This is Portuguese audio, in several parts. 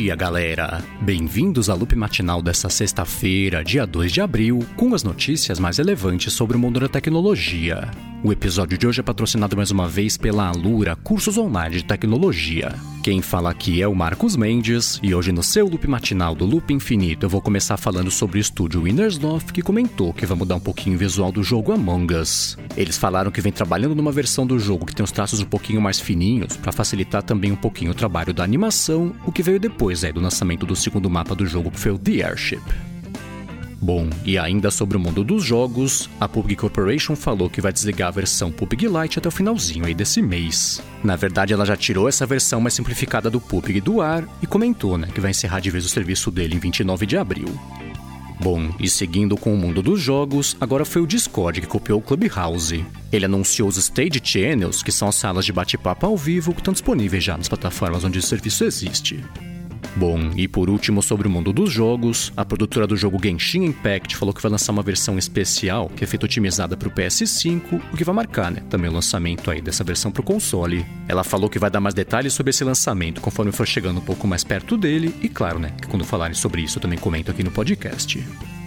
dia, galera! Bem-vindos ao Loop Matinal desta sexta-feira, dia 2 de abril, com as notícias mais relevantes sobre o mundo da tecnologia. O episódio de hoje é patrocinado mais uma vez pela Alura Cursos Online de Tecnologia. Quem fala aqui é o Marcos Mendes, e hoje no seu Loop Matinal do Loop Infinito eu vou começar falando sobre o estúdio Innersloth, que comentou que vai mudar um pouquinho o visual do jogo Among Us. Eles falaram que vem trabalhando numa versão do jogo que tem os traços um pouquinho mais fininhos, para facilitar também um pouquinho o trabalho da animação, o que veio depois do lançamento do segundo mapa do jogo, que foi o The Airship. Bom, e ainda sobre o mundo dos jogos, a PUBG Corporation falou que vai desligar a versão PUBG Lite até o finalzinho aí desse mês. Na verdade, ela já tirou essa versão mais simplificada do PUBG do ar e comentou, que vai encerrar de vez o serviço dele em 29 de abril. Bom, e seguindo com o mundo dos jogos, agora foi o Discord que copiou o Clubhouse. Ele anunciou os Stage Channels, que são as salas de bate-papo ao vivo que estão disponíveis já nas plataformas onde o serviço existe. Bom, e por último sobre o mundo dos jogos, a produtora do jogo Genshin Impact falou que vai lançar uma versão especial que é feita otimizada para o PS5, o que vai marcar, também o lançamento aí dessa versão para o console. Ela falou que vai dar mais detalhes sobre esse lançamento conforme for chegando um pouco mais perto dele, e claro, que quando falarem sobre isso eu também comento aqui no podcast.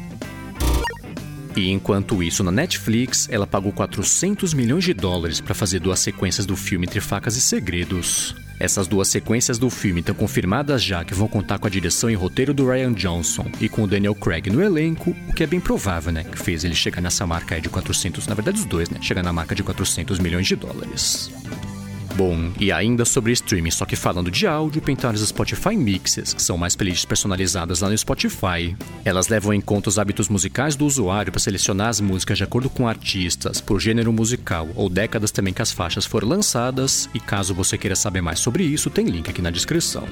E enquanto isso, na Netflix, ela pagou $400 milhões para fazer 2 sequências do filme Entre Facas e Segredos. Essas 2 sequências do filme estão confirmadas já, que vão contar com a direção e roteiro do Rian Johnson e com o Daniel Craig no elenco, o que é bem provável, que fez ele chegar nessa marca aí de 400, na verdade os dois, chegar na marca de $400 milhões. Bom, e ainda sobre streaming, só que falando de áudio, pintaram as Spotify Mixes, que são mais playlists personalizadas lá no Spotify. Elas levam em conta os hábitos musicais do usuário para selecionar as músicas de acordo com artistas, por gênero musical ou décadas também que as faixas foram lançadas, e caso você queira saber mais sobre isso, tem link aqui na descrição.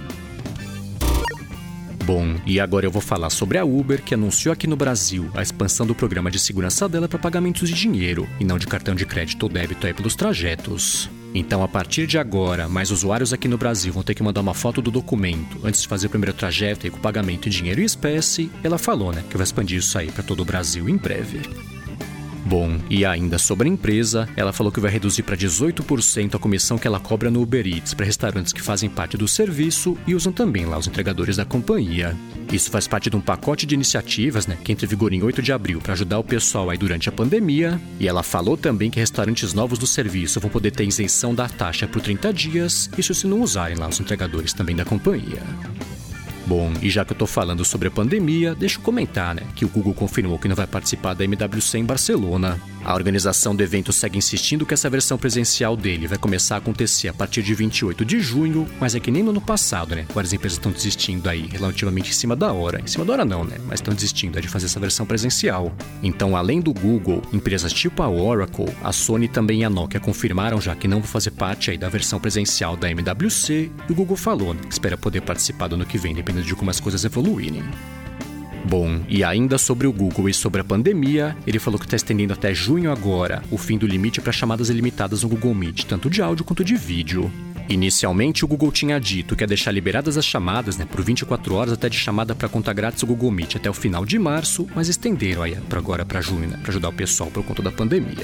Bom, e agora eu vou falar sobre a Uber, que anunciou aqui no Brasil a expansão do programa de segurança dela para pagamentos de dinheiro, e não de cartão de crédito ou débito aí pelos trajetos. Então, a partir de agora, mais usuários aqui no Brasil vão ter que mandar uma foto do documento antes de fazer o primeiro trajeto aí com pagamento em dinheiro e espécie. Ela falou, que vai expandir isso aí para todo o Brasil em breve. Bom, e ainda sobre a empresa, ela falou que vai reduzir para 18% a comissão que ela cobra no Uber Eats para restaurantes que fazem parte do serviço e usam também lá os entregadores da companhia. Isso faz parte de um pacote de iniciativas, que entra em vigor em 8 de abril para ajudar o pessoal aí durante a pandemia. E ela falou também que restaurantes novos do serviço vão poder ter isenção da taxa por 30 dias, isso se não usarem lá os entregadores também da companhia. Bom, e já que eu tô falando sobre a pandemia, deixa eu comentar, que o Google confirmou que não vai participar da MWC em Barcelona. A organização do evento segue insistindo que essa versão presencial dele vai começar a acontecer a partir de 28 de junho, mas é que nem no ano passado, Várias empresas estão desistindo aí relativamente em cima da hora. Em cima da hora não, mas estão desistindo de fazer essa versão presencial. Então, além do Google, empresas tipo a Oracle, a Sony também e a Nokia confirmaram já que não vão fazer parte aí da versão presencial da MWC, e o Google falou, que espera poder participar do ano que vem, dependendo de como as coisas evoluírem. Bom, e ainda sobre o Google e sobre a pandemia, ele falou que está estendendo até junho agora o fim do limite para chamadas ilimitadas no Google Meet, tanto de áudio quanto de vídeo. Inicialmente, o Google tinha dito que ia deixar liberadas as chamadas, por 24 horas até de chamada para conta grátis o Google Meet até o final de março, mas estenderam aí agora para junho, para ajudar o pessoal por conta da pandemia.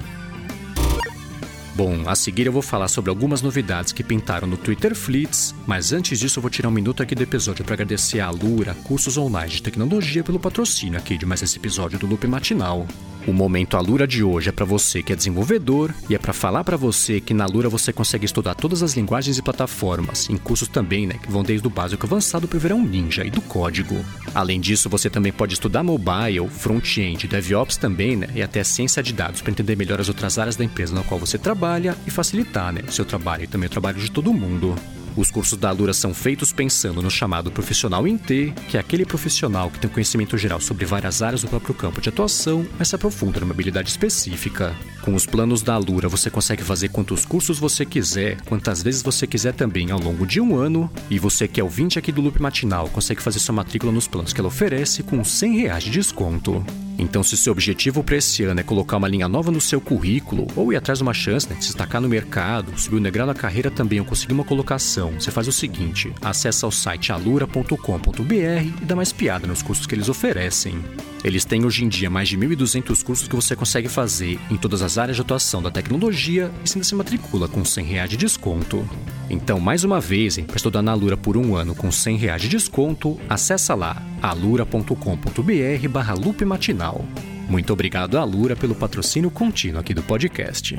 Bom, a seguir eu vou falar sobre algumas novidades que pintaram no Twitter Fleets, mas antes disso eu vou tirar um minuto aqui do episódio para agradecer a Alura Cursos Online de Tecnologia pelo patrocínio aqui de mais esse episódio do Loop Matinal. O Momento Alura de hoje é para você que é desenvolvedor e é para falar para você que na Alura você consegue estudar todas as linguagens e plataformas, em cursos também, que vão desde o básico avançado para o verão ninja e do código. Além disso, você também pode estudar mobile, front-end, DevOps também, e até ciência de dados para entender melhor as outras áreas da empresa na qual você trabalha e facilitar, o seu trabalho e também o trabalho de todo mundo. Os cursos da Alura são feitos pensando no chamado profissional em T, que é aquele profissional que tem conhecimento geral sobre várias áreas do próprio campo de atuação, mas se aprofunda numa habilidade específica. Com os planos da Alura, você consegue fazer quantos cursos você quiser, quantas vezes você quiser também ao longo de um ano, e você que é ouvinte aqui do Loop Matinal consegue fazer sua matrícula nos planos que ela oferece com R$100 de desconto. Então, se seu objetivo para esse ano é colocar uma linha nova no seu currículo, ou ir atrás de uma chance de se destacar no mercado, subir um degrau na carreira também ou conseguir uma colocação, você faz o seguinte: acessa o site alura.com.br e dá mais piada nos cursos que eles oferecem. Eles têm hoje em dia mais de 1.200 cursos que você consegue fazer em todas as áreas de atuação da tecnologia e ainda se matricula com R$100 de desconto. Então, mais uma vez, para estudar na Alura por um ano com R$100 de desconto, acessa lá alura.com.br/loopmatinal. Muito obrigado à Alura pelo patrocínio contínuo aqui do podcast.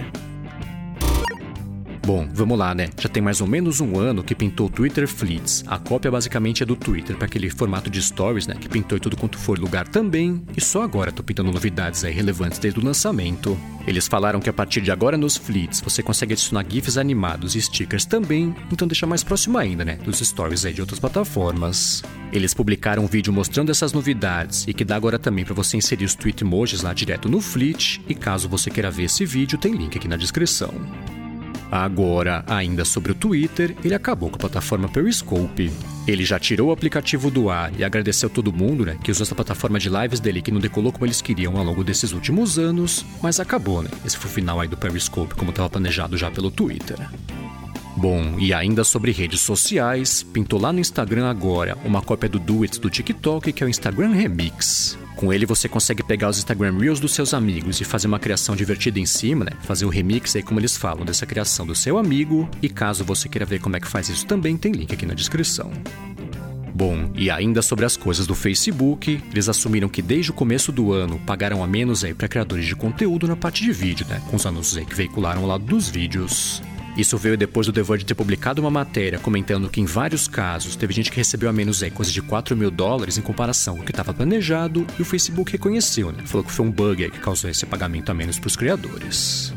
Bom, vamos lá, né? Já tem mais ou menos um ano que pintou o Twitter Fleets. A cópia basicamente é do Twitter, para aquele formato de stories, né? Que pintou em tudo quanto for lugar também. E só agora tô pintando novidades aí relevantes desde o lançamento. Eles falaram que a partir de agora nos Fleets você consegue adicionar GIFs animados e stickers também, então deixa mais próximo ainda, né? Dos stories aí de outras plataformas. Eles publicaram um vídeo mostrando essas novidades e que dá agora também para você inserir os tweet emojis lá direto no Fleet. E caso você queira ver esse vídeo, tem link aqui na descrição. Agora, ainda sobre o Twitter, ele acabou com a plataforma Periscope. Ele já tirou o aplicativo do ar e agradeceu todo mundo, né, que usou essa plataforma de lives dele que não decolou como eles queriam ao longo desses últimos anos, mas acabou, né? Esse foi o final aí do Periscope, como estava planejado já pelo Twitter. Bom, e ainda sobre redes sociais, pintou lá no Instagram agora uma cópia do Duets do TikTok, que é o Instagram Remix. Com ele você consegue pegar os Instagram Reels dos seus amigos e fazer uma criação divertida em cima, né? Fazer o remix aí, como eles falam, dessa criação do seu amigo. E caso você queira ver como é que faz isso também, tem link aqui na descrição. Bom, e ainda sobre as coisas do Facebook, eles assumiram que desde o começo do ano pagaram a menos aí para criadores de conteúdo na parte de vídeo, né? Com os anúncios aí que veicularam ao lado dos vídeos. Isso veio depois do The Verge ter publicado uma matéria comentando que em vários casos teve gente que recebeu a menos coisa de $4.000 em comparação com o que estava planejado, e o Facebook reconheceu, né? Falou que foi um bug que causou esse pagamento a menos para os criadores.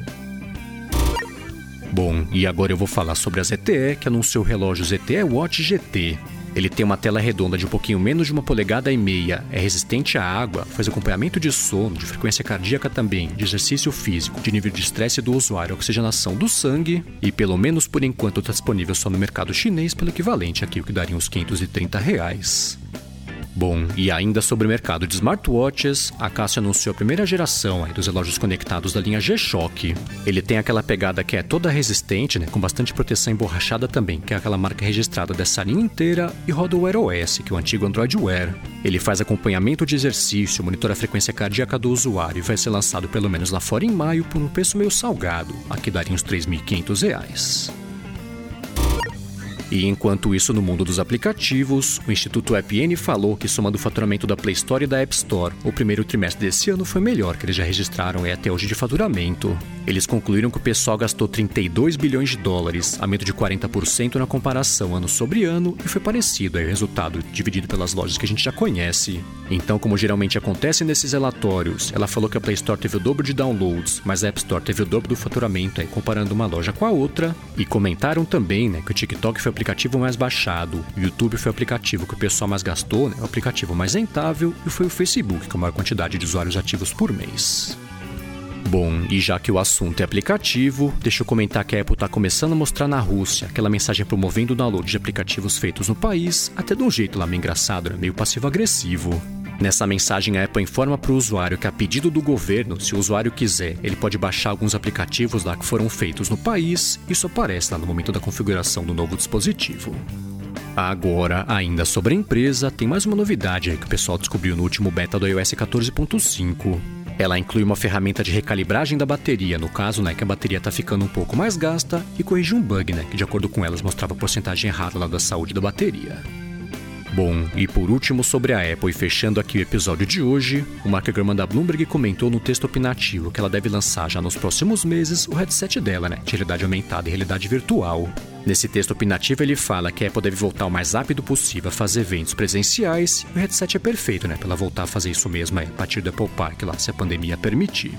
Bom, e agora eu vou falar sobre a ZTE, que anunciou o relógio ZTE Watch GT. Ele tem uma tela redonda de um pouquinho menos de 1,5 polegadas, é resistente à água, faz acompanhamento de sono, de frequência cardíaca também, de exercício físico, de nível de estresse do usuário, oxigenação do sangue, e pelo menos por enquanto está disponível só no mercado chinês pelo equivalente aqui, o que daria uns R$530. Bom, e ainda sobre o mercado de smartwatches, a Casio anunciou a primeira geração dos relógios conectados da linha G-Shock. Ele tem aquela pegada que é toda resistente, né, com bastante proteção emborrachada também, que é aquela marca registrada dessa linha inteira, e roda o Wear OS, que é o antigo Android Wear. Ele faz acompanhamento de exercício, monitora a frequência cardíaca do usuário e vai ser lançado pelo menos lá fora em maio por um preço meio salgado, aqui daria uns R$3.500. E enquanto isso, no mundo dos aplicativos, o Instituto AppN falou que, somando o faturamento da Play Store e da App Store, o primeiro trimestre desse ano foi melhor que eles já registraram até hoje de faturamento. Eles concluíram que o pessoal gastou $32 bilhões, aumento de 40% na comparação ano sobre ano, e foi parecido o resultado, dividido pelas lojas que a gente já conhece. Então, como geralmente acontece nesses relatórios, ela falou que a Play Store teve o dobro de downloads, mas a App Store teve o dobro do faturamento, comparando uma loja com a outra, e comentaram também, que o TikTok foi o aplicativo mais baixado, o YouTube foi o aplicativo que o pessoal mais gastou, o aplicativo mais rentável, e foi o Facebook com a maior quantidade de usuários ativos por mês. Bom, e já que o assunto é aplicativo, deixa eu comentar que a Apple está começando a mostrar na Rússia aquela mensagem promovendo o download de aplicativos feitos no país, até de um jeito lá meio engraçado, meio passivo-agressivo. Nessa mensagem, a Apple informa para o usuário que, a pedido do governo, se o usuário quiser, ele pode baixar alguns aplicativos lá que foram feitos no país. Isso aparece lá no momento da configuração do novo dispositivo. Agora, ainda sobre a empresa, tem mais uma novidade que o pessoal descobriu no último beta do iOS 14.5. Ela inclui uma ferramenta de recalibragem da bateria, no caso, que a bateria está ficando um pouco mais gasta, e corrige um bug, que de acordo com elas mostrava a porcentagem errada lá da saúde da bateria. Bom, e por último sobre a Apple, e fechando aqui o episódio de hoje, o Mark Gurman da Bloomberg comentou no texto opinativo que ela deve lançar já nos próximos meses o headset dela, de realidade aumentada e realidade virtual. Nesse texto opinativo ele fala que a Apple deve voltar o mais rápido possível a fazer eventos presenciais, e o headset é perfeito, para ela voltar a fazer isso mesmo a partir do Apple Park lá, se a pandemia permitir.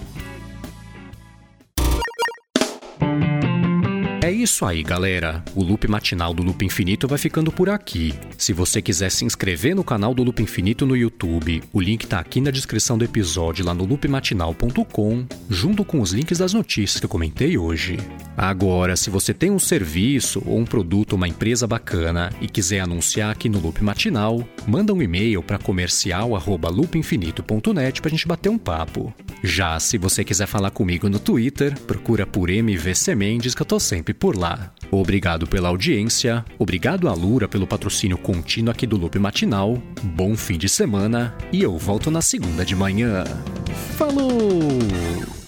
É isso aí, galera. O Loop Matinal do Loop Infinito vai ficando por aqui. Se você quiser se inscrever no canal do Loop Infinito no YouTube, o link tá aqui na descrição do episódio lá no loopmatinal.com, junto com os links das notícias que eu comentei hoje. Agora, se você tem um serviço ou um produto, uma empresa bacana e quiser anunciar aqui no Loop Matinal, manda um e-mail para comercial@loopinfinito.net pra gente bater um papo. Já se você quiser falar comigo no Twitter, procura por MVC Mendes, que eu tô sempre por lá. Obrigado pela audiência, obrigado a Lura pelo patrocínio contínuo aqui do Loop Matinal, bom fim de semana e eu volto na segunda de manhã. Falou!